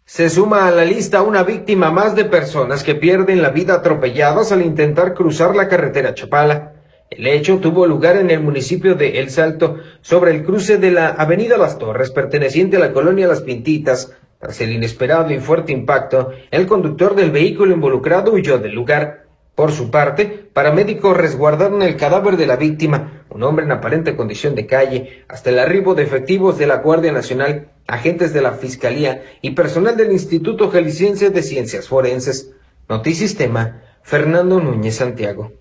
Se suma a la lista una víctima más de personas que pierden la vida atropelladas al intentar cruzar la carretera Chapala. El hecho tuvo lugar en el municipio de El Salto, sobre el cruce de la avenida Las Torres, perteneciente a la colonia Las Pintitas. Tras el inesperado y fuerte impacto, el conductor del vehículo involucrado huyó del lugar. Por su parte, paramédicos resguardaron el cadáver de la víctima, un hombre en aparente condición de calle, hasta el arribo de efectivos de la Guardia Nacional, agentes de la Fiscalía y personal del Instituto Jalisciense de Ciencias Forenses. Notisistema, Fernando Núñez Santiago.